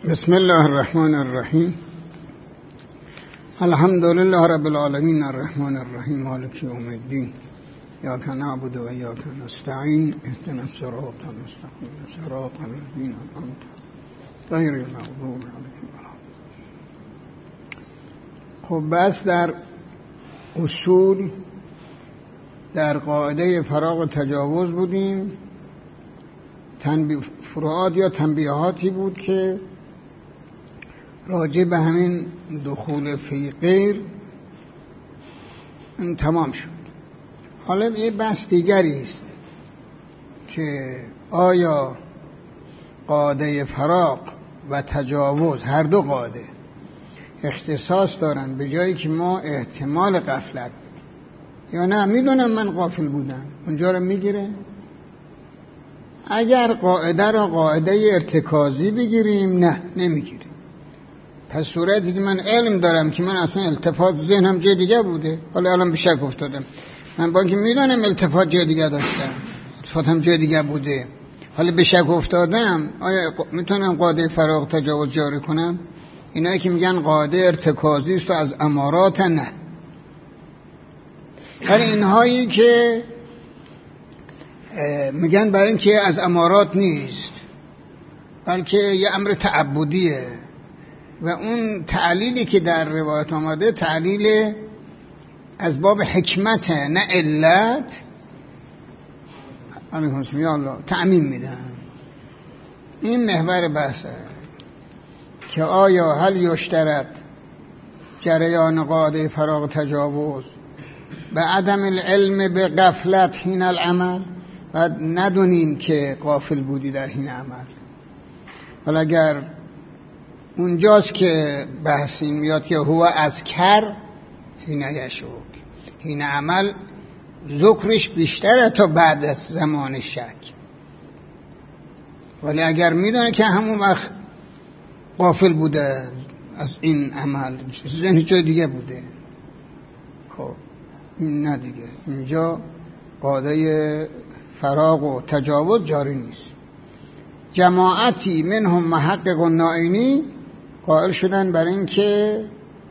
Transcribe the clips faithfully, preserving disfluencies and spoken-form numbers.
بسم الله الرحمن الرحیم. الحمد لله رب العالمین الرحمن الرحیم مالک یوم الدین. ایاک نعبد و ایاک نستعین اهدنا الصراط المستقیم صراط الذین انعمت غیر المغضوب علیهم ولا الضالین. خب بس در اصول در قاعده فراغ و تجاوز بودیم. تنبیه فروعات یا تنبیهاتی بود که راجع به همین دخول فی غیر تمام شد. حالا یه بحث دیگری است که آیا قاعده فراغ و تجاوز هر دو قاعده اختصاص دارن به جایی که ما احتمال غفلت بدیم یا نه میدونم من غافل بودم اونجا رو میگیره؟ اگر قاعده را قاعده ارتکازی بگیریم نه نمیگیره. پس صورتی که من علم دارم که من اصلا التفات ذهنم جای دیگه بوده، حالا الان به شک افتادم، من با اینکه میدونم التفات جای دیگه داشتم التفاتم جای دیگه بوده، حالا به شک افتادم، آیا میتونم قاعده فراغ تجاوز جاری کنم؟ اینایی که میگن قاعده ارتکازی است و از امارات نه. ولی اینهایی که میگن برای اینکه از امارات نیست بلکه یه امر تعبدیه و اون تعلیلی که در روایت آمده تعلیل از باب حکمت نه علت، علیکم السلام الله تعمیم میدن. این محور بحثه که آیا هل یشترط جریان قاعده فراغ تجاوز به عدم العلم به غفلت حین العمل و ندونیم که غافل بودی در حین عمل. حالا اگر اونجاست که بحث این میاد که هو از کر حین یشک، حین عمل ذکرش بیشتره تا بعد از زمان شک. ولی اگر میدونه که همون وقت غافل بوده از این عمل، ذهن جای دیگه بوده، خب این نه دیگه، اینجا قاعده فراغ و تجاوز جاری نیست. جماعتی منهم محقق و نائینی قائل شدن بر این که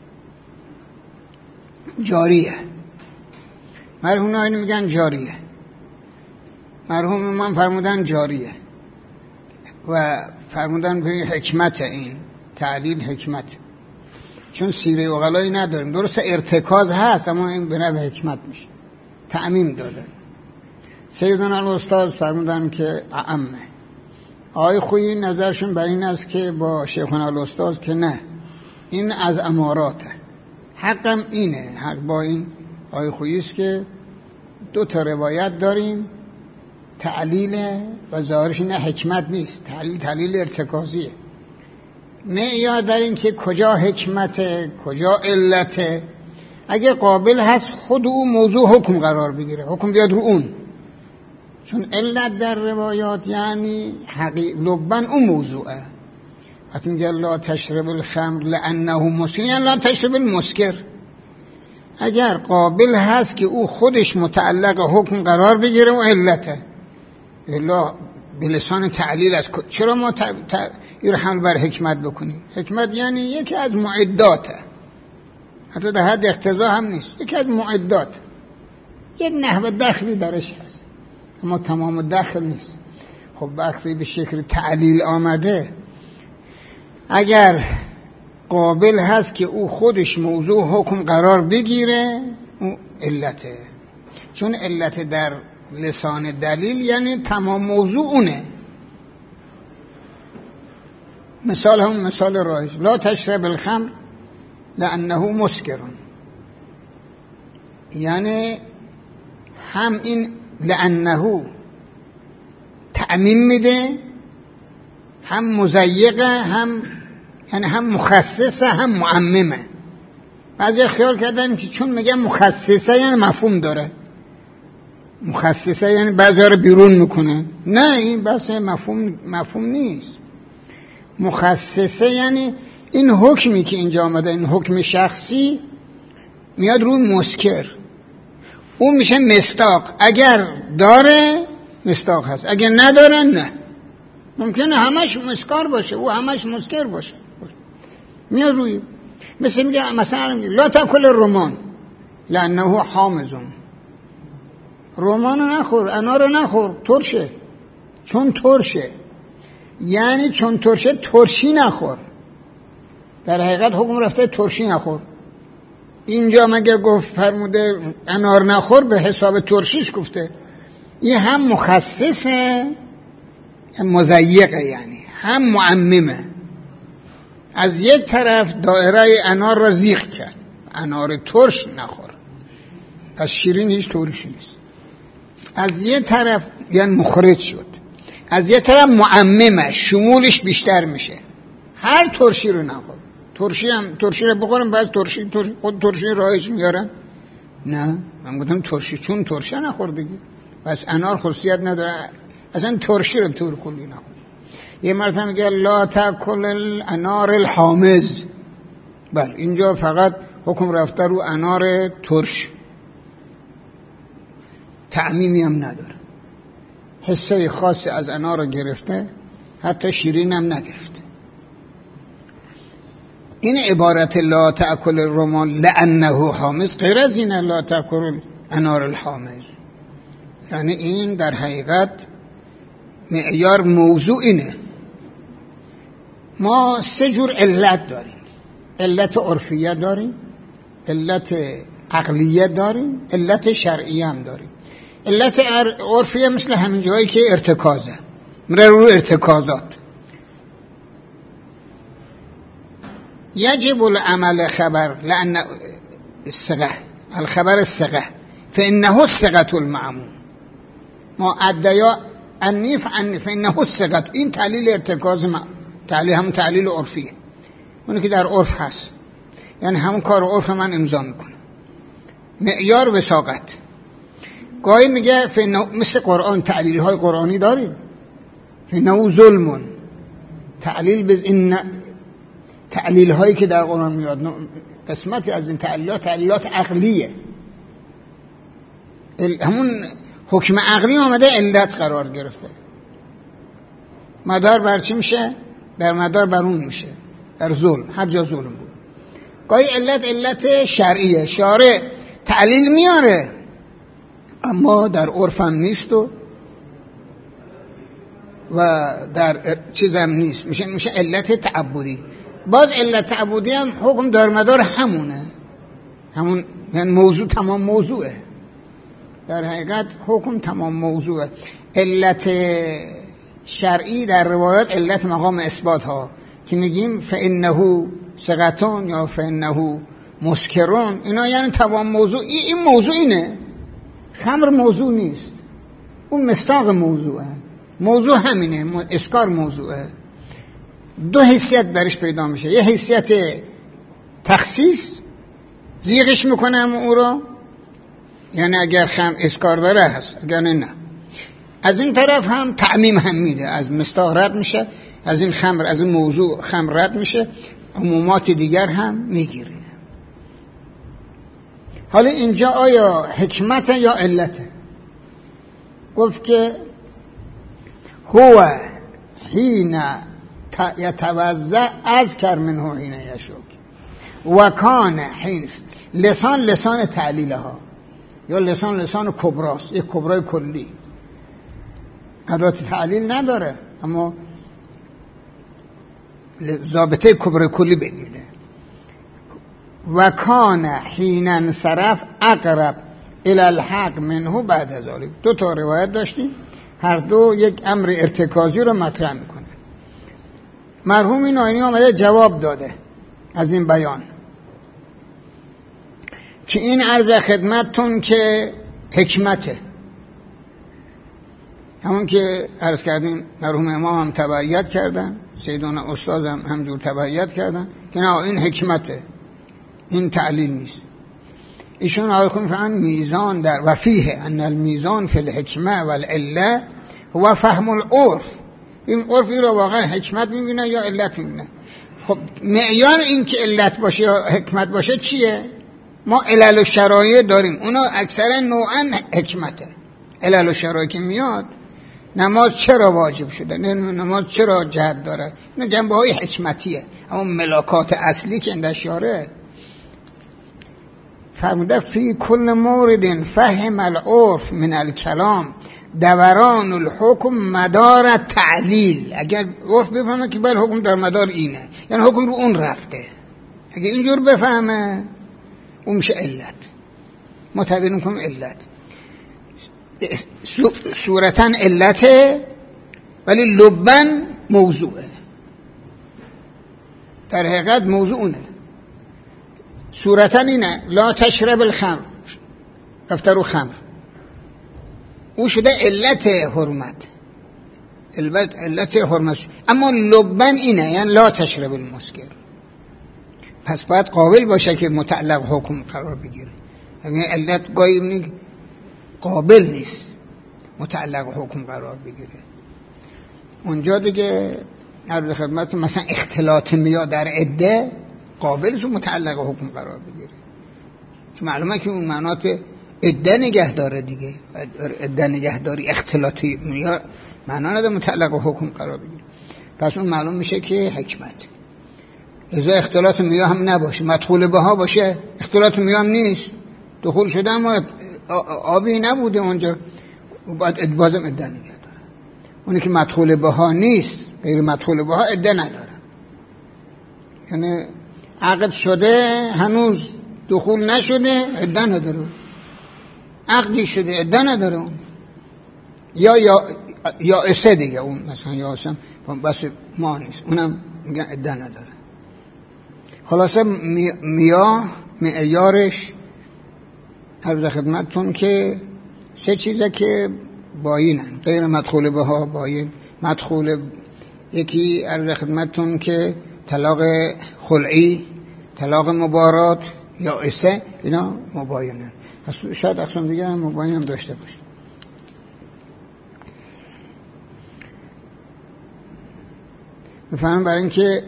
جاریه. مرحوم نائینی میگن جاریه، مرحوم من فرمودن جاریه و فرمودن به حکمت، این تعلیل حکمت، چون سیره اغلایی نداریم. درست ارتکاز هست اما این به نوع حکمت میشه، تعمیم دادن. سیدنا الاستاد فرمودن که اعمه. آقای خویی نظرشون بر این است که با شیخنا الاستاد که نه، این از اماراته. حقم اینه، حق با این آقای خویی است که دو تا روایت داریم، تعلیل و ظاهرش نه حکمت نیست، تعلیل تعلیل ارتکازیه. معیار در این که کجا حکمته کجا علته. اگه قابل هست خود او موضوع حکم قرار بگیره، حکم بیاد رو اون، چون علت در روایات یعنی حقیق لبن اون موضوعه. وقتی میگه لا تشرب الخمر لانه مسکر، یعنی لا تشرب المسکر. اگر قابل هست که او خودش متعلق حکم قرار بگیره و علته، الا بلسان تعلیل است. چرا ما این حمل بر حکمت بکنیم؟ حکمت یعنی یکی از معداته، حتی در حد اقتضا هم نیست، یکی از معدات، یک نحو دخلی درش هست اما تمام دخل نیست. خب وقتی به شکل تعلیل آمده، اگر قابل هست که او خودش موضوع حکم قرار بگیره، او علته، چون علت در لسان دلیل یعنی تمام موضوع اونه. مثال هم مثال رایج، لا تشرب الخمر لانه مسکر، یعنی هم این لانه تعمیم میده، هم مضیقه، هم یعنی هم مخصصه هم معممه. بعضی خیال کردن که چون میگن مخصصه یعنی مفهوم داره، مخصصه یعنی بعضی رو بیرون میکنه. نه، این بس مفهوم مفهوم نیست. مخصصه یعنی این حکمی که اینجا آمده، این حکم شخصی میاد روی مسکر، اون میشه مصداق. اگر داره مصداق هست، اگر نداره نه. ممکنه همش مسکر باشه و همش مسکر باشه، میاد روی. مثل میگه مثلا لا تاکل الرمان لانه حامض، رمان رو نخور، انار رو نخور، ترشه، چون ترشه. یعنی چون ترشه ترشی نخور. در حقیقت حکم رفته ترشی نخور. اینجا مگه گفت فرموده انار نخور به حساب ترشیش گفته؟ این هم مخصصه مضیقه، یعنی هم معممه. از یک طرف دایره انار را زیغ کرد، انار ترش نخور، از شیرین هیچ ترشی نیست. از یک طرف یعنی مخرج شد، از یک طرف معممه، شمولش بیشتر میشه، هر ترشی رو نخور. ترشی هم ترشی رو بخورم باز ترشی ترشی خود ترشی رایج میارن؟ نه، من گفتم ترشی چون ترشی نخور دیگه. بس انار خاصیت نداره، اصلا ترشی رو طور کلی نخور. یه مرتبه میگه لا تاکل الانار الحامض. بله اینجا فقط حکم رفته رو انار ترش، تعمیمی هم نداره، حصه خاصی از انار رو گرفته، حتی شیرین هم نگرفته. این عبارت لا تاکل الرمان لانه حامض غیر از این لا تاکل انار الحامض. یعنی این در حقیقت معیار موضوع اینه. ما سه جور علت داریم، علت عرفیه داریم، علت عقلیه داریم، علت شرعیه هم داریم. علت عرفیه مثل همین جایی که ارتکازه، میره رو ارتکازات. یجب العمل خبر لأن الثقة الخبر الثقة فإنه الثقة المعمول. ما ادعا انی فإنه الثقة، این تعلیل ارتکاز ما، تعلیل هم تعلیل عرفیه، اونی که در عرف هست، یعنی همون کار عرف من امضا میکنه. معیار وثاقت. گاهی میگه فإنه، مثل قرآن تعلیل های قرآنی داریم، فإنه ظلم، تعلیل به این تعلیل هایی که در قرآن میاد، قسمتی از این تعلیلات تعلیلات عقلیه، همون حکم عقلی آمده علت قرار گرفته. مدار بر چی میشه؟ در مدار بر اون میشه، در ظلم، هر جا ظلم بود. گاهی علت علت شرعیه، شارع تعلیل میاره اما در عرف هم نیست و و در چیزم نیست، میشه میشه علت تعبدی. باز علت تعبدی هم حکم در مدار همونه، همون یعنی موضوع تمام موضوعه، در حقیقت حکم تمام موضوعه. علت شرعی در روایات علت مقام اثبات ها که میگیم فإنه ثقة یا فإنه مسکرون، اینا یعنی تمام موضوع. این موضوع اینه، خمر موضوع نیست، اون مصداق موضوعه. موضوع همینه، اسکار موضوعه. دو حیثیت برش پیدا میشه، یه حیثیت تخصیص، زیغش میکنم او رو، یعنی اگر خمر اسکار داره هست، اگر نه نه. از این طرف هم تعمیم هم میده، از مصداق رد میشه، از این خمر، از این موضوع خمر رد میشه، عمومات دیگر هم میگیره. حالا اینجا آیا حکمت یا علته؟ گفت که هو حین یتوضع اذکر منه حین یشک و کان حین. لسان لسان تعلیله ها، یا لسان لسان کبراست، یک کبرای کلی، ادات تعلیل نداره اما ضابطه کبرای کلی بگیرده. و کان حین انصرف اقرب الی الحق منه بعد از ذلك. دو تا روایت داشتیم، هر دو یک امر ارتکازی رو مطرح میکنه. مرحوم ناینی آمده جواب داده از این بیان که این عرض خدمتتون که حکمته، همون که عرض کردیم مرحوم امام هم تبعیت کردن، سیدان استاذ هم همجور تبعیت کردن که نه این حکمته، این تعلیل نیست. ایشون آقای خون فرمان میزان در وفیه ان المیزان فی الحکمه والعله هو فهم العرف. این عرفی رو واقعا حکمت میبینه یا علت میبینه. خب معیار این که علت باشه یا حکمت باشه چیه؟ ما علل و شرایع داریم، اونا اکثرا نوعا حکمته. علل و شرایع که میاد نماز چرا واجب شده، نماز چرا جهت داره، این جنبه های حکمتیه. اما ملاکات اصلی که اندش یاره فرموده فی کل مورد فهم العرف من الکلام دوران الحکم مدار تعلیل. اگر عرف بفهمه که بله حکم در مدار اینه، یعنی حکم رو اون رفته. اگر اینجور بفهمه اون میشه علت، متبین کنم علت. صورتا علته ولی لبن موضوعه، در حقیقت موضوع اونه. صورتا اینه لا تشرب الخمر، رفته رو خمر، او شده علت حرمت، علت علت حرمت شد. اما لبن اینه یعنی لا تشرب المسکر، پس باید قابل باشه که متعلق حکم قرار بگیره. یعنی علت گاهی قابل نیست متعلق حکم قرار بگیره. اونجا دیگه عرض خدمت مثلا اختلاط میا در عده قابلش متعلق حکم قرار بگیره، چون معلومه که اون معنات عده نگه داره دیگه. عده نگه داری اختلاطی میا معنا نداره متعلق حکم قرار بگیره، پس اون معلوم میشه که حکمت. لذا اختلاط میا هم نباشه، مدخول بها باشه، اختلاط میا هم نیست، دخول شده اما آبی نبوده اونجا، باید بازم عده نگه داره. اونی که مدخول بها نیست، غیر مدخول بها عده نداره، یعنی عقد شده هنوز دخول نشده عده نداره، عقدی شده عده نداره اون. یا یا یا اسه دیگه اون مثلا یا اسم بس ما نیست، اونم میگن عده نداره. خلاصه میا معیارش عرض خدمتتون که سه چیزه که باینن، غیر مدخول بها باین، مدخول یکی عرض خدمتتون که طلاق خلعی، طلاق مبارات یا اسه، اینا مباینن. پس شاید اقسام دیگه هم مباین هم داشته باشه. بفهمم برای اینکه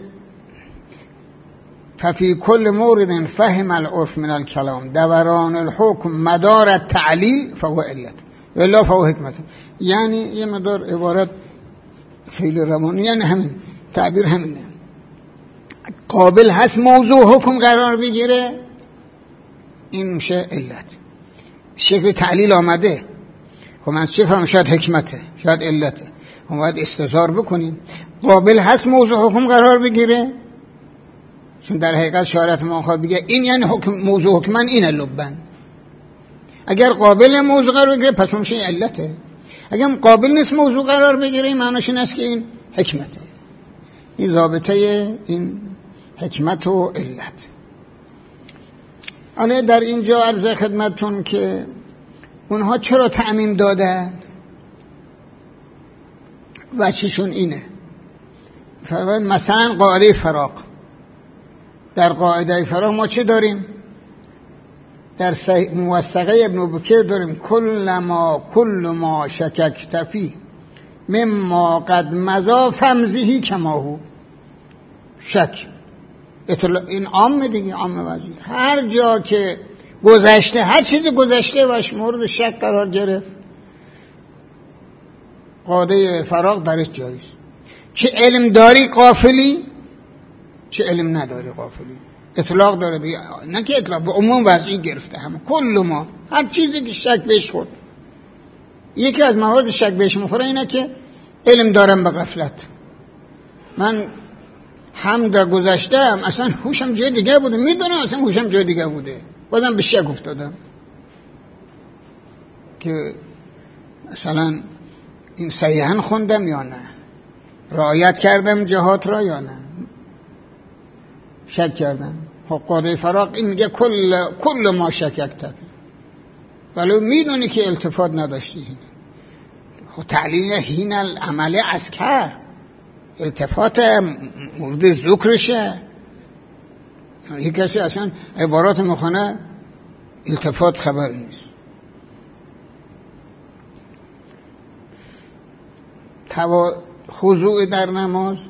ففي كل مورد فهم العرف من الكلام دوران الحكم مدار التعلیل فهو علت ولا فهو حکمت. یعنی یه مدار عبارت خیلی روانی، یعنی همین تعبیر همینه، قابل هست موضوع حکم قرار بگیره، این میشه علت. شکل تعلیل آمده، خب من چه فهم؟ شاید حکمته، شاید علته، ما باید استظهار بکنیم. قابل هست موضوع حکم قرار بگیره، چون در حقیقت شارعت ما خواهد بگه این یعنی حکم موضوع حکمن اینه لبن. اگر قابل موضوع قرار بگیره پس میشه علته، اگر قابل نیست موضوع قرار بگیره این معناش این است که این حکمته. این ضابطه این حکمت و علت. حالا در اینجا عرض خدمتتون که اونها چرا تعمیم دادن و چیشون اینه. مثلا قاعده فراق، در قاعده فراق ما چه داریم؟ در موثقه ابن بکر داریم کل ما کل ما شککت فی مما قد مضى فمزه کما هو. شک این عام دیگه، عام وضعی، هر جا که گذشته، هر چیز گذشته باش مورد شک قرار گرفت قاعده فراق درش جاری است. چه علم داری غافلی، چه علم نداری غافلی. اطلاق داره دیگه، نه که اطلاق، به عموم وضعی گرفته همه. کل ما هر چیزی که شک بهش خورد، یکی از موارد شک بهش میخوره اینه که علم دارم به غفلت، من هم در گذشتم اصلا هوشم جای دیگه بوده، میدونم اصلا هوشم جای دیگه بوده، بازم به شک افتادم که مثلا این صحیحاً خوندم یا نه، رعایت کردم جهات را یا نه، شک کردم. قاعده فراق این میگه کل کل ما شککت، ولی میدونی که التفات نداشتی. تعلیل هین العمل اسکر، التفات مورد ذکرشه. یک کسی اصلا عبارات میخونه التفات خبر نیست. خضوع در نماز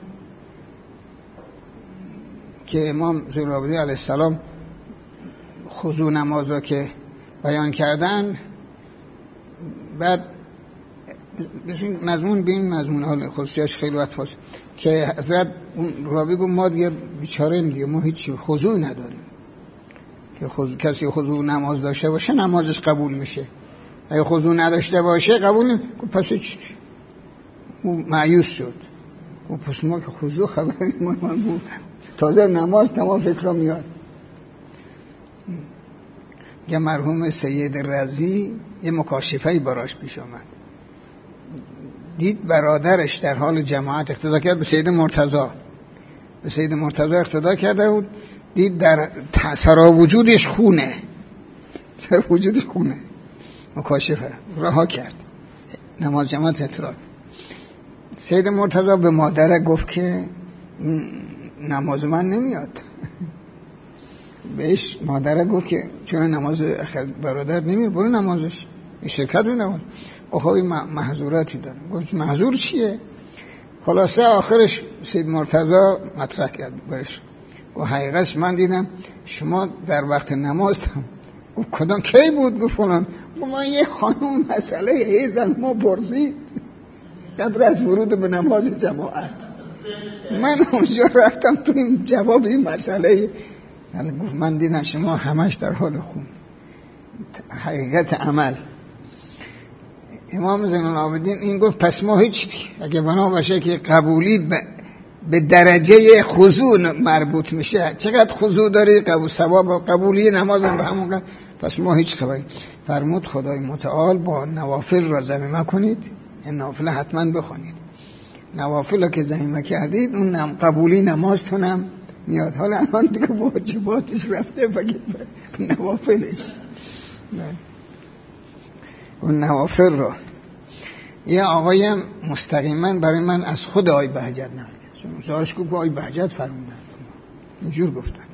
که امام زینالعابدین علیه السلام خضوع نماز را که بیان کردن، بعد بسید مضمون به این مضمون حال خصوصیش خیلی وقت پاس که حضرت راوی گفت ما دیگه بیچاره ایم دیگه، ما هیچ خضوع نداریم که خضوع، کسی خضوع نماز داشته باشه نمازش قبول میشه، اگه خضوع نداشته باشه قبول نمیشه. پس چی؟ او مایوس شد. او پس ما که خضوع خبری ما تازه نماز تمام فکر میاد. یه مرحوم سید رضی یه مکاشفه‌ای براش پیش آمد، دید برادرش در حال جماعت اقتدا کرد به سید مرتضی، به سید مرتضی اقتدا کرده بود، دید در سرا وجودش خونه، سرا وجودش خونه، مکاشفه رها کرد، نماز جماعت اتراک. سید مرتضی به مادره گفت که نماز من نمیاد. بهش مادره گفت که چون نماز برادر نمیاد برو نمازش شرکت رو نماز. آخوی محظوراتی داره. گفت محظور چیه؟ خلاصه آخرش سید مرتضی مطرح کرد برش و حقیقتش من دیدم شما در وقت نماز هم. گفت کدام کی بود؟ گفت فلان. گفت من یه خانم مسئله حیض از ما پرسید قبل از ورود به نماز جماعت، من اونجا رفتم تو این جواب این مسئله. گفت من دیدم شما همش در حال خون. حقیقت عمل. امام زین العابدین این گفت پس ما هیچ اگه بنا باشه که قبولی به درجه خضوع مربوط میشه، چقدر خضوع داری قبول ثواب قبولی نماز هم به همون قدر، پس ما هیچ خبری. فرمود خدای متعال با نوافل را ضمیمه کنید، این نوافل حتما بخونید، نوافل که ضمیمه کردید اون نم قبولی نمازتونم میاد. حالا الان دیگه واجباتش رفته بگید نوافلش. اون نوافل رو یه آقای مستقیما برای من از خود آی بهجت نقل چون زارش که آی بهجت فرمودن اینجور گفتن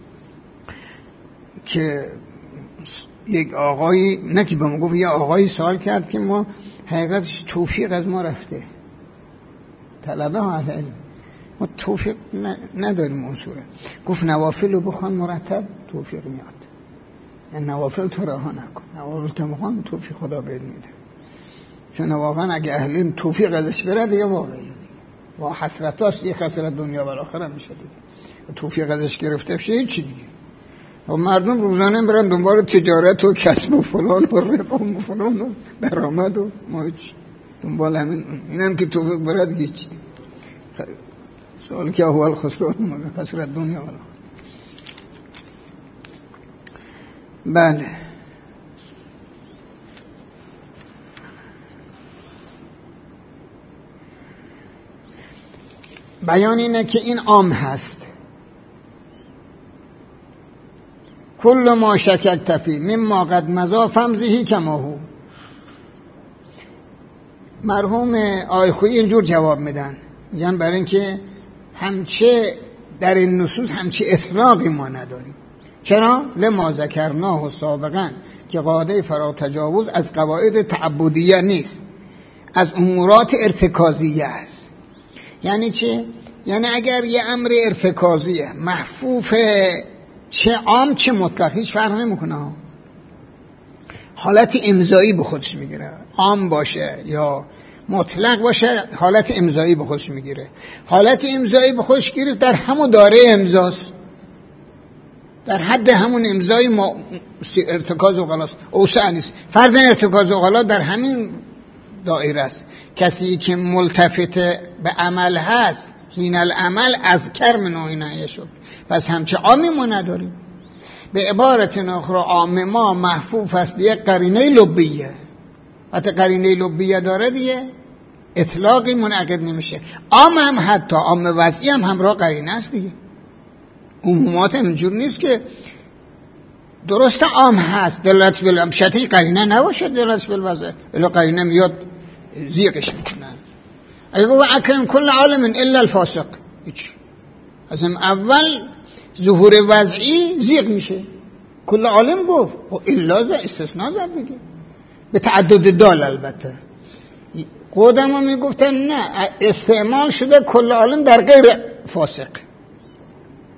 که یک آقایی نه که به ما گفت، یه آقایی سوال کرد که ما حقیقتش توفیق از ما رفته، طلبه ها علم ما توفیق نداریم اون صورت. گفت نوافل رو بخوان مرتب توفیق میاد، این نوافل تو رها نکن، نوافل تو بخوان توفیق خدا بهت میده. چون واقعا اگه اهل توفیق ازش بره دیگه واقعا دیگه با حسرتاش یه خسارت دنیا و آخره میشه دیگه. توفیق ازش گرفته بشه چی دیگه. و مردم روزانه برن دنبال تجارت و کسب و فلان و رقم و فلان و درآمد و ما هیچ دنبال همین اینم که توفیق بره دیگه چی دیگه. سوال که احوال خسران مگه خسارت دنیا و آخره. بله بیان اینه که این عام هست. کل ما شکک تفی مما قد مضا فمزهی کما هو. مرحوم آیخویی اینجور جواب میدن، میگن برای اینکه همچه در این نصوص همچه اطلاقی ما نداریم. چرا؟ لما ذکرناه سابقا که قاعده فرا تجاوز از قواعد تعبدیه نیست، از امورات ارتکازیه است. یعنی چه؟ یعنی اگر یه امر ارتکازیه محفوف چه عام چه مطلق هیچ فرق نمیکنه، حالت امضایی به خودش میگیره، عام باشه یا مطلق باشه حالت امضایی به خودش میگیره. حالت امضایی به خودش گیره در همون داره امضاست، در حد همون امضای ما ارتکاز اوغلاست، اوسع نیست. فرض ارتکاز اوغلا در همین دایره است. کسی که ملتفت به عمل هست حین العمل از کرم نوعینه شد، پس همچه عامی ما نداریم. به عبارت اخرى عام ما محفوف است به یک قرینه لبیه، حتی قرینه لبیه داره دیگه اطلاقی منعقد نمیشه. عام هم حتی عام وضعی هم همراه قرینه است دیگه. عمومات اینجور نیست که درسته عام هست دلالت بالامشتی قرینه نباشه دلالت بالوضع، الا قرینه میاد زیقش میکنن. اگه گفت اکرم کل عالم الا الفاسق، هیچ از هم اول ظهور وضعی زیق میشه. کل عالم گفت و الا زد استثناء زد دیگه به تعدد دال. البته قدما ها میگفتن نه استعمال شده کل عالم در غیر فاسق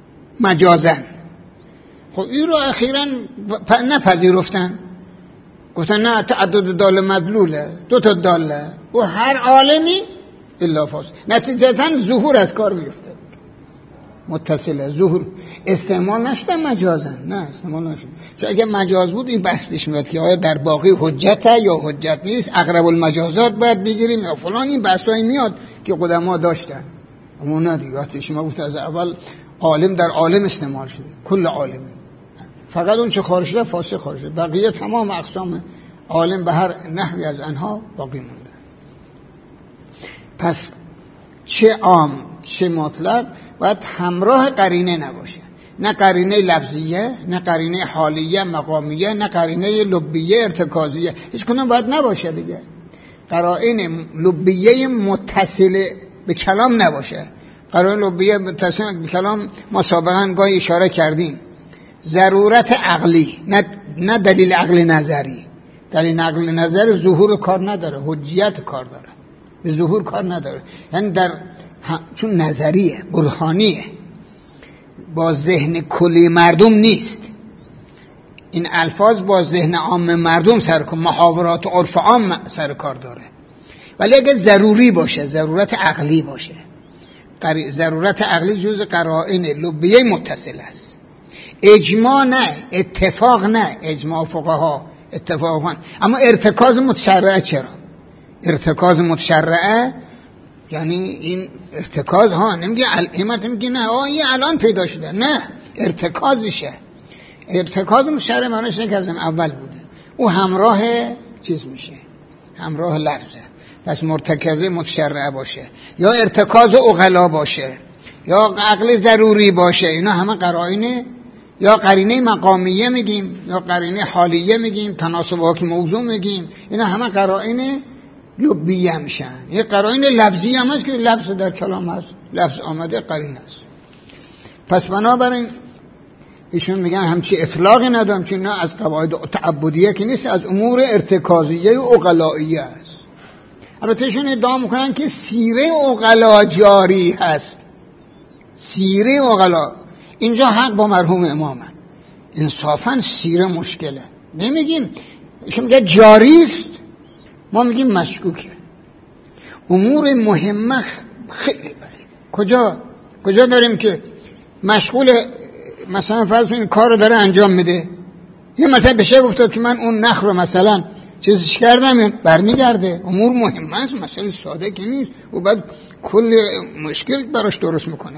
مجازن. خب این رو اخیراً نپذیرفتن، گفتن نه تعدد دال مدلوله، دو تا داله و هر عالمی الا فاس، نتیجتا ظهور از کار میفته، متصله ظهور. استعمال نشده مجازن، نه استعمال نشده، چون اگه مجاز بود این بحث پیش میاد که آیا در باقی حجته یا حجت نیست، اقرب المجازات باید بگیریم یا فلان، این بحثایی میاد که قدما داشتن. اما نه دیگه، وقتی شما گفت از اول عالم در عالم استعمال شده، کل عالم، فقط اون چه خارج شده فاسق خارج شده، بقیه تمام اقسام عالم به هر نحوی از آنها باقی مونده. پس چه عام چه مطلق باید همراه قرینه نباشه، نه قرینه لفظیه، نه قرینه حالیه مقامیه، نه قرینه لبیه ارتکازیه، هیچ کدوم باید نباشه دیگه. قرائن لبیه متصل به کلام نباشه. قرائن لبیه متصل به کلام ما سابقا گاهی اشاره کردیم، ضرورت عقلی، نه نه دلیل عقلی نظری. دلیل عقلی نظری ظهور کار نداره، حجیت کار داره، به ظهور کار نداره. یعنی در چون نظریه، برهانیه، با ذهن کلی مردم نیست. این الفاظ با ذهن عام مردم سر کار، محاورات عرف عام سر کار داره. ولی اگه ضروری باشه، ضرورت عقلی باشه، ضرورت عقلی جز قرائن لبیه متصل است. اجماع نه، اتفاق نه، اجماع فقها اتفاقا. اما ارتکاز متشرعه چرا؟ ارتکاز متشرعه یعنی این ارتکاز ها نمیگه امت میگه نه آه این الان پیدا شده، نه ارتکازشه. ارتکاز متشرع معنیش اینه که از اول بوده، او همراه چیز میشه، همراه لفظه. پس مرتکزه متشرعه باشه یا ارتکاز عقلا باشه یا عقل ضروری باشه، اینا همه قرائنه، یا قرینه مقامیه میگیم یا قرینه حالیه میگیم، تناسب حاکی موضوع میگیم، اینا همه قرائنه لبیه میشن. یه قرائن لفظی هم هست که لفظ در کلام هست، لفظ آمده قرینه است. پس بنابراین ایشون میگن همچی اطلاقی ندارم، چون نه از قواعد تعبدیه که نیست، از امور ارتکازیه و عقلائیه است. البته ایشون ادعا میکنن که سیره عقلا جاری هست، سیره عقلا. اینجا حق با مرحوم امامن، انصافا سیره مشکله. نمیگیم ایشون میگه جاری است، ما میگیم مشکوکه. امور مهمه خیلی بعید. کجا کجا داریم که مشغول مثلا فرض این کار رو داره انجام میده، یه مثلا بشه گفته که من اون نخ رو مثلا چیزش کردم برمیگرده. امور مهمه است، مسئله ساده که نیست، و بعد کل مشکل براش درست میکنه.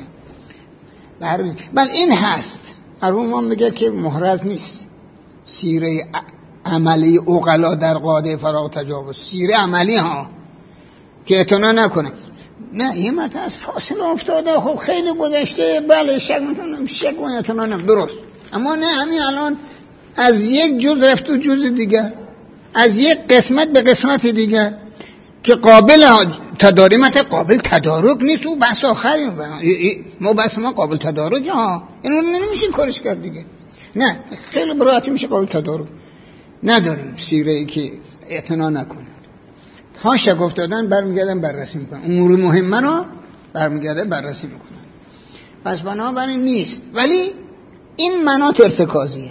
بل این هست، مرحوم ما میگه که محرز نیست سیره عملی عقلا در قاعده فراغ تجاوز، سیره عملی ها که اعتنا نکنه. نه یه مرتبه از فاصله افتاده، خب خیلی گذشته، بله شک میتونم شک و اعتنا نم درست، اما نه همین الان از یک جز رفت و جز دیگر، از یک قسمت به قسمت دیگر که قابل تداریمت، قابل تدارک نیست. و بحث آخری ما بحث ما قابل تدارک ها، اینو نمیشه کارش کرد دیگه. نه خیلی براحتی میشه قابل تدارک. نداریم سیره ای که اعتنا نکنه، ها شک افتادن برمیگردن بررسی میکنن، امور مهمه رو برمیگردن بررسی میکنن. پس بنابراین نیست. ولی این مناط ارتکازیه،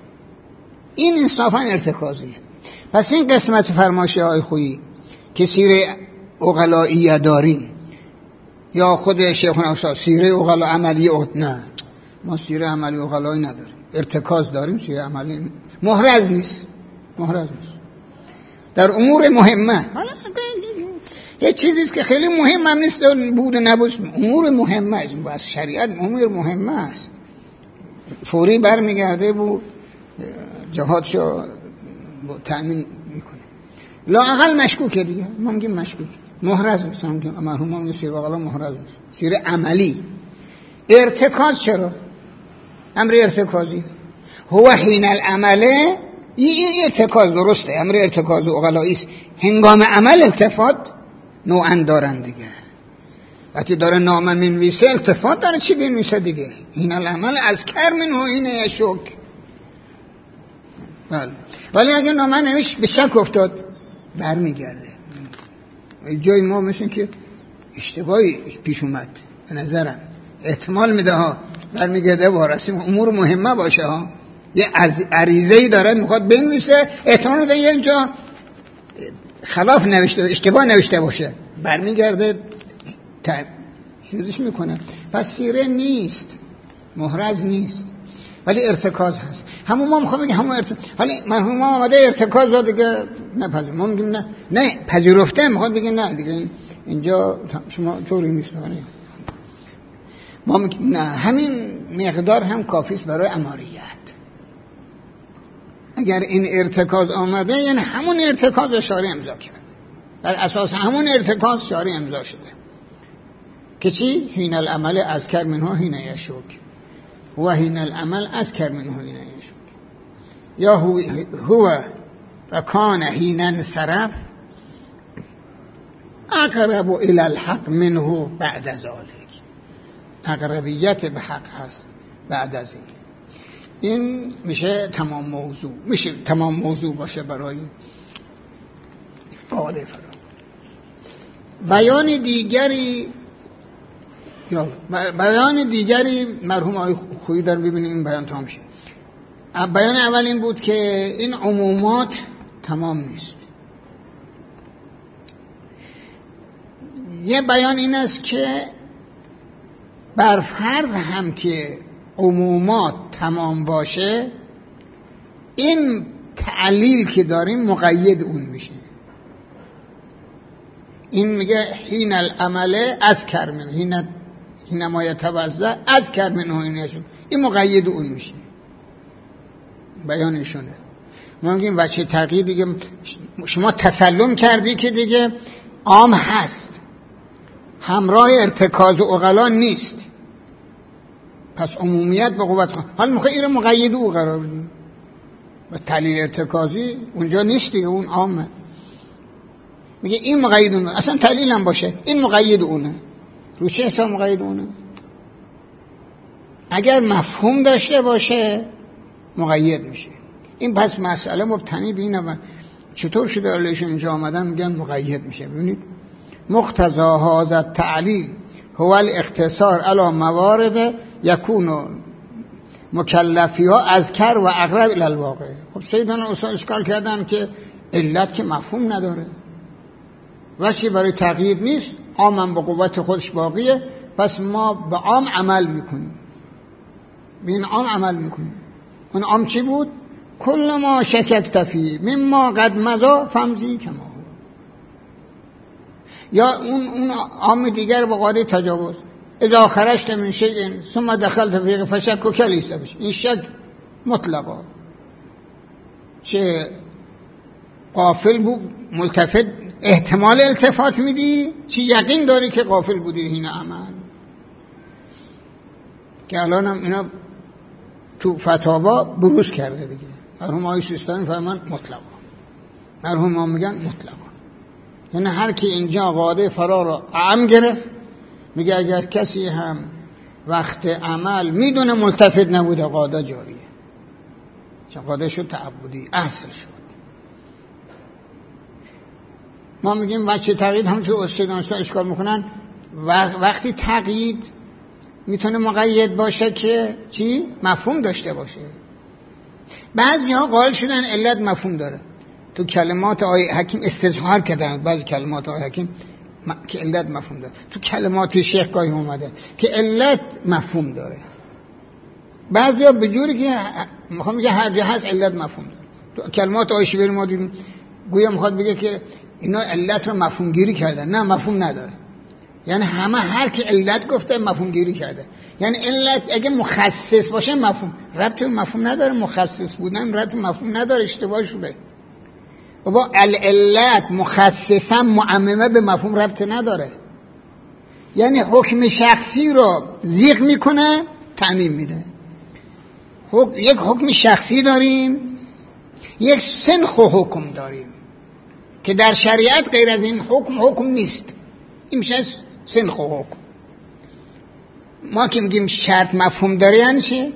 این انصافا ارتکازیه. پس این قسمت فرمایشه های خویی که سیره عقلائیه داریم یا خود شیخنا استاد سیره عقلا عملی اود، نه ما سیره عملی عقلایی نداریم، ارتکاز داریم، سیره عملی محرز نیست، محرز نیست در امور مهمه. حالا یه چیزیست که خیلی مهم هم نیست بود و نبود، امور مهمه است، بس شریعت امور مهمه است، فوری برمیگرده بود جهادشو تأمین میکنه. لااقل مشکوکه دیگه، ما میگیم مشکوک، محرز نیست. هم که مرحوم هم سیره عقلا محرز نیست، سیره عملی. ارتکاز چرا؟ امر ارتکازی هو حین العمله، این ارتکاز درسته، امر ارتکاز عقلایی است. هنگام عمل التفات نوعا دارن دیگه، وقتی داره نامه منویسه التفات داره چی بنویسه دیگه، این العمل از کرمن و این یشک. بله. ولی اگه نامه نویش به شک افتاد برمیگرده. جای ما مثل که اشتباهی پیش اومد به نظرم، احتمال میده ها، برمیگرده وارسی امور مهمه باشه ها، یه عریضه‌ای داره میخواد بنویسه، احتمال داره یه جا خلاف نوشته اشتباه نوشته باشه، برمیگرده چیزش میکنه. پس سیره نیست، محرز نیست، ولی ارتکاز هست. همون ما میخوام بگم همون ارتکاز، ولی مرحوم ما آمده ارتکاز رو دیگه نپذیر، ما میگیم نه نه پذیرفته، میخواد بگه نه دیگه اینجا شما طوری نیست. ما میگیم نه، همین مقدار هم کافی است برای اماریت. اگر این ارتکاز آمده یعنی همون ارتکاز شارع امضا کرد، بر اساس همون ارتکاز شارع امضا شده که چی؟ حین العمل اذکر منه حین یشک و حین العمل اذکر منه حین یشک، یا هو و کان حین انصرف اقرب الی الحق منه بعد ذلک. اقربیت به حق هست بعد از این. این میشه تمام موضوع، میشه تمام موضوع باشه برای قاعده فرا. بیان دیگری یا بیان دیگری مرحوم آقای خویی دارم، ببینیم این بیان تمام شه. بیان اول این بود که این عمومات تمام نیست. یه بیان این است که بر فرض هم که عمومات تمام باشه، این تعلیل که داریم مقید اون میشه. این میگه حین العمل اذکر منه حین حین ما یتوضا اذکر منه حین یشک، این مقید اون میشه. بیانشونه. ما میگیم وجه تقیید دیگه شما تسلم کردی که دیگه عام هست، همراه ارتکاز عقلا نیست، پس عمومیت به قوت خواهد. حالا میخوای این رو مقید او قرار بدی و تعلیل ارتکازی اونجا نیست دیگه، اون عامه. میگه این مقید اونه، اصلا تعلیل هم باشه این مقید اونه. رو چه حساب مقید اونه؟ اگر مفهوم داشته باشه مقید میشه. این پس مسئله مبتنی به اینه. چطور شده علیشون اینجا آمدن میگن مقید میشه؟ ببینید مقتضا هذا التعلیل هو الاقتصار علی موارد یکون مکلفیها اذکر و اقرب الی الواقع. خب سیدان استاد اشکال کردن که علت که مفهوم نداره، وچی برای تقیید نیست، عامم به قوت خودش باقیه، پس ما به عام عمل میکنیم، به این عام عمل میکنیم. اون عام چی بود؟ کل ما شککت فیه مما قد مضی فامضی کما هو. یا اون اون عام دیگر به قاعده تجاوز، اذا خرجت من شیء ثم دخلت فیه فشک کلیسه بشه. این شک مطلقا، چه غافل بود ملتفت احتمال التفات میدی، چی یقین داری که غافل بودی این عمل. که الان هم اینا تو فتاوا بروز کرده دیگه. مرحوم آقای سیستانی فرمان مطلقا، مرحوم ما میگن مطلقا. یعنی هر کی اینجا قاعده فرا رو عام گرفت، میگه اگر کسی هم وقت عمل میدونه ملتفت نبوده قاعده جاریه، چون قاعده شد تعبدی اصل شد. ما میگیم وجه تقیید همچون استاد دانسته اشکال میکنن، وقتی تقیید میتونه مقید باشه که چی؟ مفهوم داشته باشه. بعضی ها قائل شدن علت مفهوم داره. تو کلمات آقای حکیم استظهار کردن، بعضی کلمات آقای حکیم م... که علت مفهوم داره. تو کلمات شیخ گاهی اومده که علت مفهوم داره. بعضی ها به جوری که میخوام بگه هر جا هست علت مفهوم داره. تو کلمات آقای شیبری ما دیدیم گویا میخواد بگه که اینا علت رو مفهوم گیری کردن. نه، مفهوم نداره. یعنی همه هر کی علت گفته مفهوم گیری کرده. یعنی علت اگه مخصص باشه مفهوم ربط مفهوم نداره، مخصص بودن ربط مفهوم نداره، اشتباه شده. بابا العلت مخصصا معممه به مفهوم ربط نداره. یعنی حکم شخصی رو زیغ میکنه تعمیم میده. حکم... یک حکم شخصی داریم، یک سنخ و حکم داریم که در شریعت غیر از این حکم حکم نیست. این میشه سنخ و حکم. ما که میگیم شرط مفهوم داره یعنی چی؟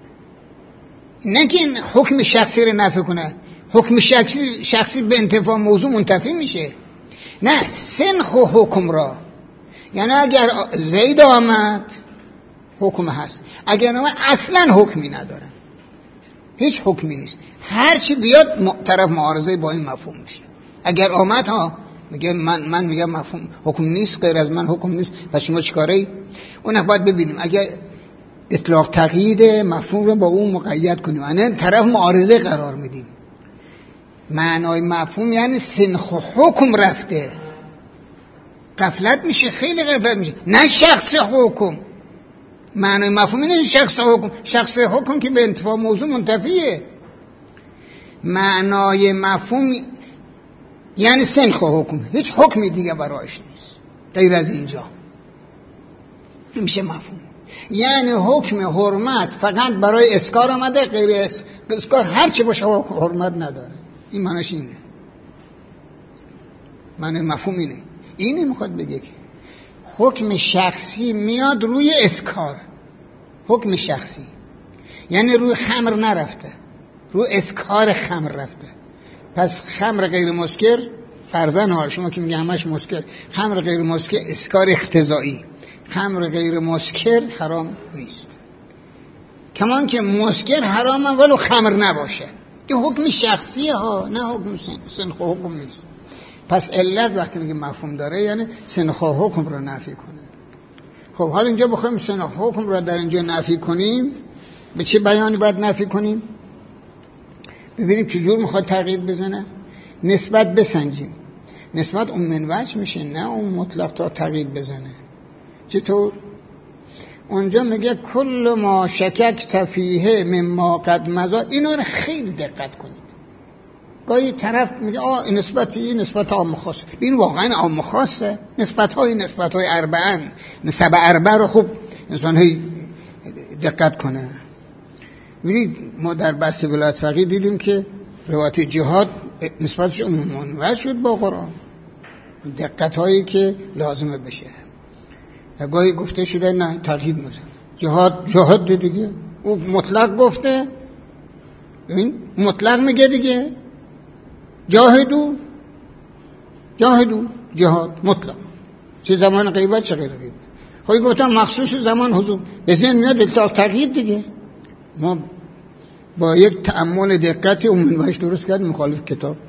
نه که این حکم شخصی رو نفی کنه، حکم شخصی شخصی به انتفاع موضوع منتفی میشه. نه، سنخ و حکم را، یعنی اگر زید آمد حکم هست، اگر آمد اصلا حکمی نداره. هیچ حکمی نیست. هر چی بیاد طرف معارضه با این مفهوم میشه. اگر آمد ها میگه من من میگم مفهوم حکم نیست، غیر از من حکم نیست، پس شما چیکاره؟ اون باید ببینیم اگر اطلاق تقیید مفهوم رو با اون مقید کنیم، یعنی طرف معارضه قرار میدیم. معنای مفهوم یعنی سنخ و حکم رفته، غفلت میشه، خیلی غفلت میشه، نه شخص حکم. معنای مفهوم اینه شخص حکم، شخص حکم که به انتفاع موضوع منتفیه. معنای مفهوم یعنی سنخ و حکم، هیچ حکمی دیگه برایش نیست غیر از اینجا. این میشه مفهوم. یعنی حکم حرمت فقط برای اسکار آمده، غیر اسکار هر چی باشه حرمت نداره. این معنیش اینه. معنی مفهوم اینه. اینی میخواد بگه که حکم شخصی میاد روی اسکار. حکم شخصی یعنی روی خمر نرفته، روی اسکار خمر رفته. پس خمر غیر مسکر فرضاً ها، شما که میگه همش مسکر، خمر غیر مسکر اسکار اقتضایی، خمر غیر مسکر حرام نیست. کمان که مسکر حرامه ولو خمر نباشه. این حکم شخصیه ها، نه حکم سنخ و حکم نیست. پس علت وقتی میگه مفهوم داره یعنی سنخ و حکم رو نفی کنه. خب حالا اینجا بخوایم سنخ و حکم رو در اینجا نفی کنیم، به چه بیانی باید نفی کنیم؟ ببینیم چجور میخواد تقیید بزنه. نسبت بسنجیم، نسبت اون منوج میشه، نه اون مطلق تا تقیید بزنه. چطور؟ اونجا میگه کل ما شکک تفیه مما قد مضا. اینا رو خیلی دقت کنید. گاهی طرف میگه آه این نسبتی نسبت عام خاص، این واقعا عام خاصه. نسبت های نسبت های اربعن، نسب اربع رو خوب انسان های دقت کنه. میدید ما در بحث ولایت فقیه دیدیم که روایت جهاد نسبتش منوج شد با قرآن، دقت هایی که لازمه بشه. گاهی گفته شده نه تقیید مزن جهاد جهاد دیگه، او مطلق گفته، این مطلق میگه دیگه جاهدو جاهدو جهاد مطلق، چه زمان غیبت چه غیر غیبت. خواهی گفتم مخصوص زمان حضور به ذهن میاد اطلاق تقیید دیگه. ما با یک تأمل دقتی اون منوش درست کرد مخالف کتاب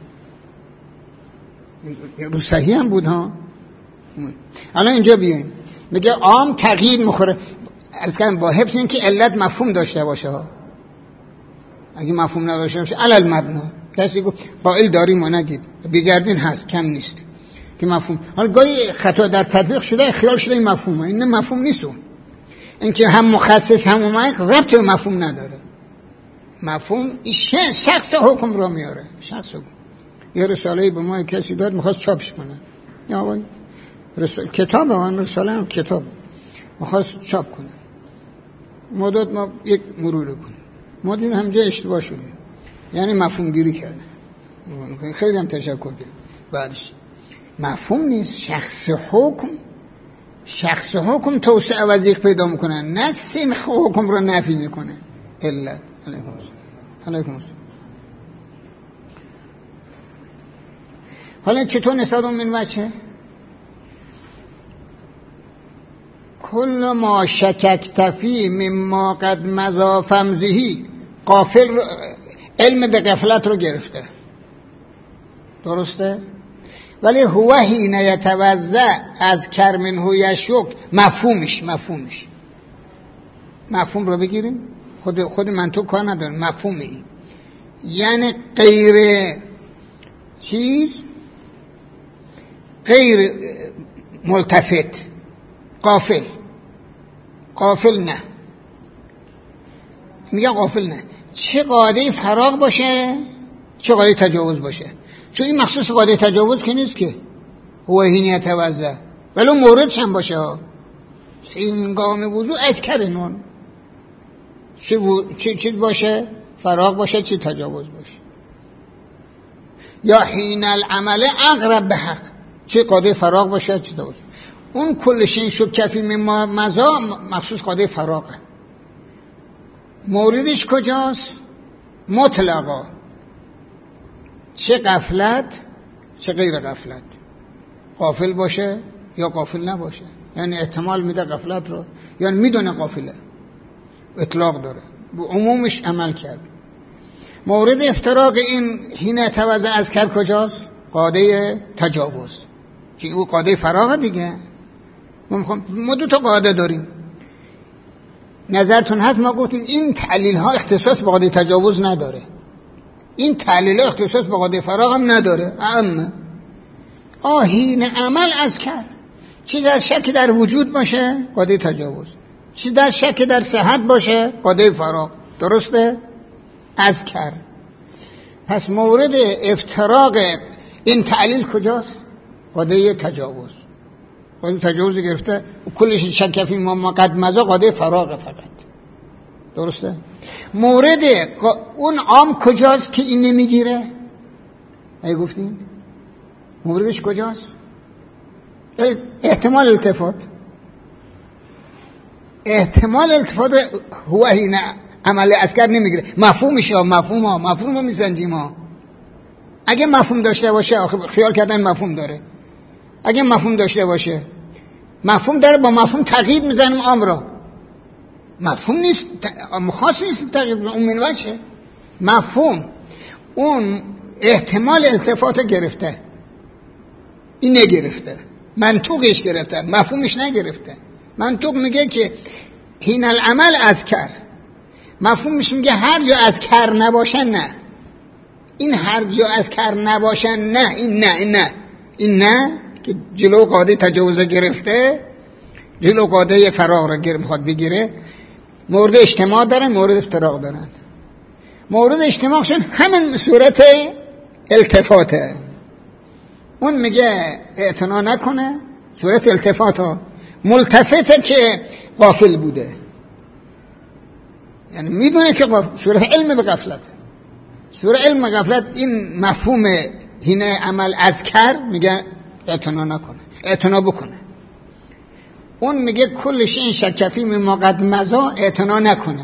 رو صحیح هم بود ها. الان اینجا بیایم میگه عام تقیید مخوره، عرض کردم با حفظ این که علت مفهوم داشته باشه ها. اگه مفهوم نداشته باشه علل مبنا، کسی گفت قائل داریم و نگید بگردین هست کم نیست که مفهوم. حالا گاهی خطا در تطبیق شده خیال شده این مفهومه، این مفهوم نیست. اون این که هم مخصص هم عمق ربط به مفهوم نداره. مفهوم شخص حکم را میاره. شخص حکم. یه رساله به ما کسی داد میخواست چاپش کنه، یا آقای رساله کتاب آن رساله هم کتاب میخواست چاپ کنه، ما داد ما یک مرور کنیم، ما دیدیم همجا اشتباه شده، یعنی مفهوم گیری کرده. خیلی هم تشکر کرد. بعدش مفهوم نیست، شخص حکم. شخص حکم توسعه وظیف پیدا میکنه، نه سنخ حکم رو نفی میکنه. علت علیکم السلام. علیکم السلام. حالا چطور نسبت اون من وجهه؟ کل ما شکک تفی مما قد مضا فمزهی. غافل علم به غفلت رو گرفته، درسته؟ ولی هو حین یتوضع از کرمن هو یشک. مفهومش مفهومش مفهوم رو بگیریم، خود خود منطق کار نداره. مفهوم این یعنی غیر چیز، غیر ملتفت، غافل. غافل نه، میگه غافل نه، چه قاعده فراغ باشه چه قاعده تجاوز باشه. چون این مخصوص قاعده تجاوز که نیست که هو حین یتوضع، ولی موردش هم باشه ها. هنگام وضو از کرنون چه, و... چه چیز باشه، فراغ باشه چه تجاوز باشه. یا حین العمل اقرب به حق، چه قاعده فراغ باشه چه تجاوز. اون کلشین شو کفی مما مضا مخصوص قاعده فراغه. موردش کجاست؟ مطلقا، چه غفلت چه غیر غفلت، غافل باشه یا غافل نباشه. یعنی احتمال میده غفلت رو، یعنی میدونه غافله، اطلاق داره، به عمومش عمل کرد. مورد افتراق این حین توزع از کر کجاست؟ قاعده تجاوز. چون او قاعده فراغ دیگه. ما دو تا قاعده داریم. نظرتون هست ما گفتیم این تعلیل ها اختصاص به قاعده تجاوز نداره، این تعلیل ها اختصاص به قاعده فراغ هم نداره. اما آهین عمل از کر، چی در شک در وجود باشه قاعده تجاوز، چی در شک در صحت باشه قاعده فراغ. درسته؟ از کر. پس مورد افتراق این تعلیل کجاست؟ قاعده تجاوز. قاعده تجاوز گرفته کلش شک فی ما قد مضی قاعده فراغ فقط. درسته؟ مورد اون عام کجاست که این نمیگیره؟ ای گفتین موردش کجاست؟ احتمال التفات. احتمال التفات هو هینا عمل اسکر نمیگیره. مفهومش ها مفهوم ها مفهوم ها میسنجیم ها. اگه مفهوم داشته باشه آخه خیال کردن مفهوم داره. اگه مفهوم داشته باشه مفهوم داره، با مفهوم تقیید میزنیم عام را. مفهوم نیست خاص نیست تقیید اون منوچه. مفهوم اون احتمال التفات گرفته، این نگرفته، منطوقش گرفته، مفهومش نگرفته. منطوق میگه که حین العمل از کر، مفهومش میگه هر جا از کر نباشن نه. این هر جا از کر نباشن نه، این نه این نه این نه که جلو قاعده تجاوز گرفته، جلو قاعده فراغ رو گرفت میخواد بگیره. مورد اجتماع دارن، مورد افتراق دارن. مورد اجتماعشون همین صورت التفاته. اون میگه اعتنا نکنه، صورت التفات ها ملتفته که غافل بوده، یعنی میدونه که صورت علم به غفلته. صورت علم به غفلت این مفهوم هینه عمل از کر میگه اعتنا نکنه، اعتنا بکنه. اون میگه کلش این شکفی مما قد مضی اعتنا نکنه.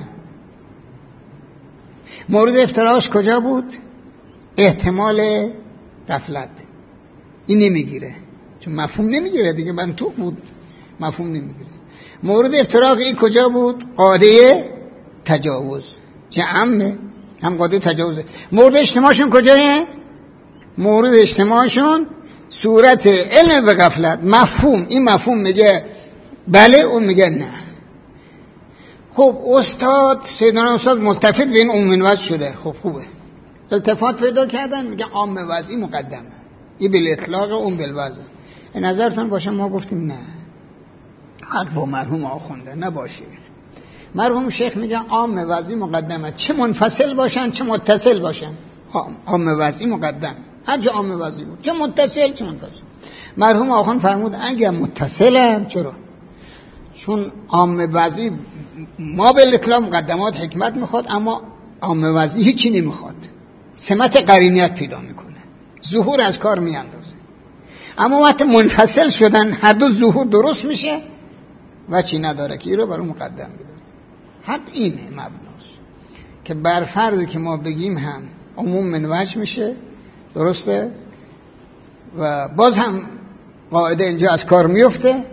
مورد افتراقش کجا بود؟ احتمال غفلت. این نمیگیره چون مفهوم نمیگیره دیگه، منطوق بود مفهوم نمیگیره. مورد افتراق این کجا بود؟ قاعده تجاوز. چه عمه هم قاعده تجاوزه. مورد اجتماعشون کجایه؟ مورد اجتماعشون صورت علم به غفلت. مفهوم، این مفهوم میگه بله، اون میگه نه. خب استاد سیدنا استاد ملتفت به این عموم وضع شده. خب خوبه، التفات پیدا کردن، میگه عام وضعی مقدمه، این بل اطلاق اون بل وضع. نظرتون باشه ما گفتیم نه، حق با مرحوم آخونده نباشه. مرحوم شیخ میگه عام وضعی مقدمه، چه منفصل باشن چه متصل باشن عام وضعی مقدم. هر جا عام وضعی بود، چه متصل چه منفصل. مرحوم آخوند فرمود اگه متصلن چرا؟ چون عام وضعی ما به اطلاق مقدمات حکمت میخواد، اما عام وضعی هیچی نمیخواد، سمت قرینیت پیدا میکنه، ظهور از کار میاندازه. اما وقتی منفصل شدن هر دو ظهور درست میشه و چی نداره که این رو برای مقدم بیدن. حق اینه مبناست که بر فرض که ما بگیم هم عموم من وجه میشه، درسته؟ و باز هم قاعده اینجا از کار میفته،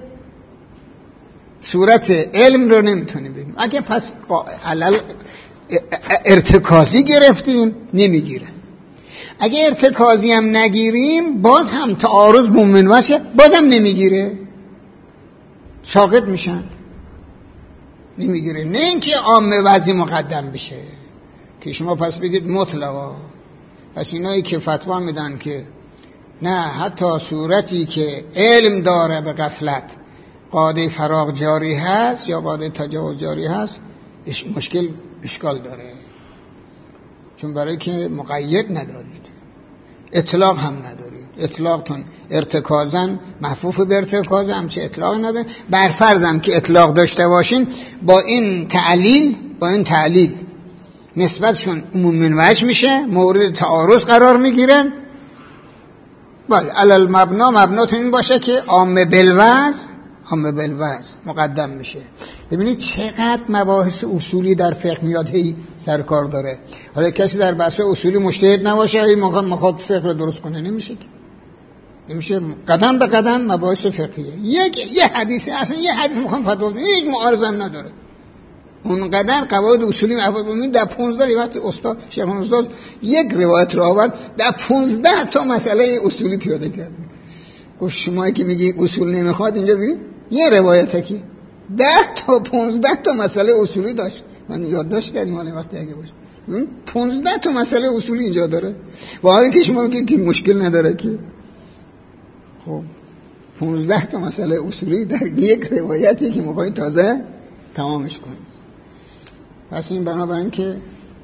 صورت علم رو نمیتونیم بگیم. اگه پس علل ارتکازی گرفتیم نمیگیره، اگه ارتکازی هم نگیریم باز هم تعارض مومن وجه باز هم نمیگیره، ساقط میشن، نمیگیره. نه اینکه عام وضعی مقدم بشه که شما پس بگید مطلقا. پس اینایی که فتوا میدن که نه حتی صورتی که علم داره به غفلت قاعده فراغ جاری هست یا قاعده تجاوز جاری هست، مشکل اشکال داره، چون برای که مقید ندارید، اطلاق هم ندارید. اطلاقتون ارتکازن محفوف به ارتکازه، هم چه اطلاق نداره. برفرضم که اطلاق داشته باشین با این تعلیل با این تعلیل نسبتشون عموم من وجه میشه، مورد تعارض قرار میگیرن. بله علل مبنا، مبناتون این باشه که عام بالوضع عام بالوضع مقدم میشه. ببینید چقدر مباحث اصولی در فقه میاد هی سرکار داره. حالا کسی در بحث اصولی مجتهد نباشه هی مخاط فقه رو درست کنه نمیشه که، نمیشه. قدم به قدم مباحث فقهیه. یک یه حدیث اصلا یه حدیث میخوام فتوا بدم هیچ معارضه هم نداره، اونقدر قواعد اصولی محفوظ بود. در پانزده وقت استاد شیخ استاد یک روایت رو آورد، در پانزده تا مسئله اصولی پیاده کرد. گفت شما که میگی اصول نمیخواد اینجا ببین یه روایته که ده تا پانزده تا مسئله اصولی داشت. من یادداشت کردم حالا وقتی اگه باشه پانزده تا مسئله اصولی اینجا داره. با حالی که شما میگید که مشکل نداره که خب پانزده تا مسئله اصولی در یک روایتی که میخواید تازه تمامش کنیم. پس این بنابراین که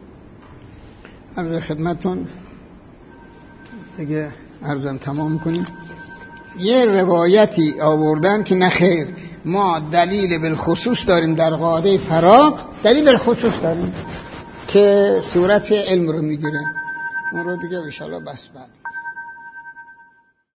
عرض خدمتون دیگه عرضم تمام کنیم. یه روایتی آوردن که نه خیر، ما دلیل بالخصوص داریم در قاعده فراق، دلیل بالخصوص داریم که صورت علم رو میگیره. اون رو دیگه ان شاءالله بس بعد